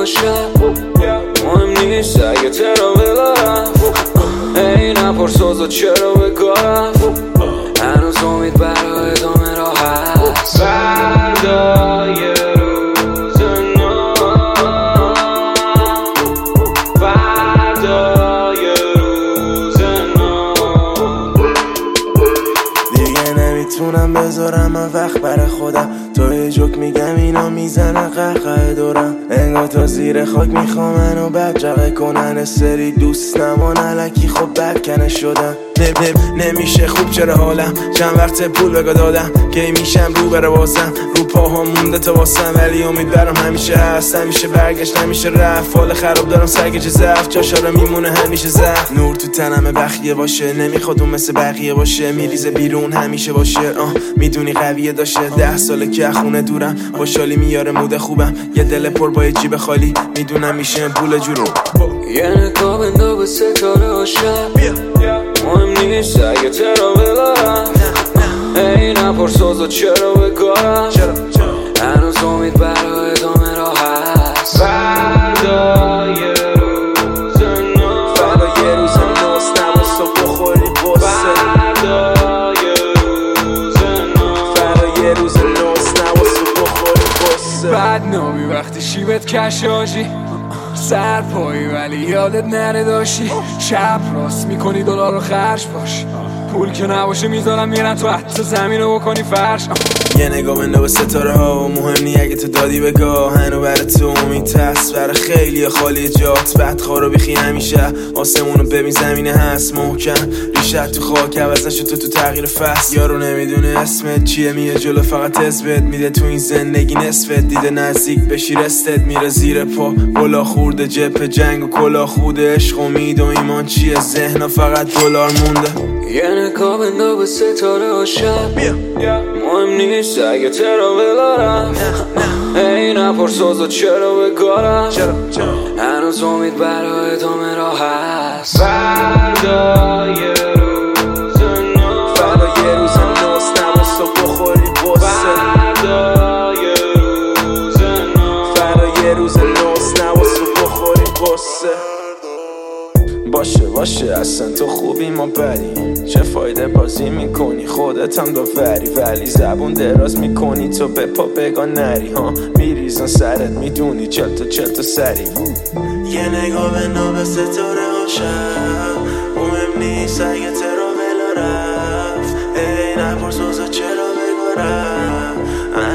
شب مهم نیست اگه تراولا رفت ای نپرسوزا چرا به کار رفت هنوز امید برای ادامه راه هست فردا یه روز نو فردا یه روز نو دیگه نمیتونم بذارم من وقت برای خودم تو یه جوک میگم اینا میزنن قهقه دورم انگار تا زیر خاک میخوام منو بدجقه کنن سری دوست نمان علکی خب بدکنه شدم نمیشه خوب چرا حالم چند وقت پول بگا دادم که میشم رو بره واسم رو پاها مونده تا واسم ولی امید برام همیشه هست همیشه برگشت نمیشه رفت حال خراب دارم سرگیج ضعف جاشارا میمونه همیشه زخم نور تو تنم بخیه باشه نمیخواد اون مثل بقیه باشه میریزه بیرون همیشه باشه میدونی قویه داشته 10 ساله که خونه دورم خوشحالی میاره مود خوبم یه دل پر با یه جیب خالی میدونم میشه پول جورم یه نگاه بندا به ستاره و شب مهم نیست اگه تراولا رفت ای نپرسوزا چرا به کار رفت هنوز امید برای ادامه راه هست فردا یه روز نو فردا یه روز نوست نبا صبح بخوری قصه فردا یه روز نو فردا یه روز نوست نبا صبح بخوری قصه بدنامی وقتی شیبت کشاشی سرپایی ولی یادت نره داشتی شب راست میکنی دلار رو خرج باش پول که نباشه میذارم میرن تو حتی زمین رو بکنی فرش یه نگاه بنده به ستاره ها و مهم نی اگه تو دادی بگاه هنو برای تو امید هست برای خیلی خالی جات بدخواه رو بیخی همیشه آسمونو ببین زمینه هست محکم ریشت تو خاک عوضش تو تغییر فصل یارو نمیدونه اسمت چیه میه جلو فقط اثبت میده تو این زندگی نصفت دیده نزدیک بشی رستت میره زیر پا گلا خورده جپ جنگ و کلا خوده عشق امید و ایمان چیه ذهن فقط دلار مونده یه نگاه بندا به ستاره و شب مهم نیست اگه تراولا رفت ای نپرسوزا چرا به کار رفت هنوز امید برای ادامه راه هست فردا یه روز نو فردا یه روز نوست نبا صبح بخوری قصه فردا یه روز نو فردا یه روز نوست نبا صبح بخوری قصه باشه اصلا تو خوبی ما بدی چه فایده بازی میکنی خودت هم داوری ولی زبون دراز میکنی تو به پا بگاه نری ها میریزن سرت میدونی چل تا سری یه نگاه به ستاره ها شب مهم نیست اگه تراولا رفت ای نپرسوزا چرا بگاه رفت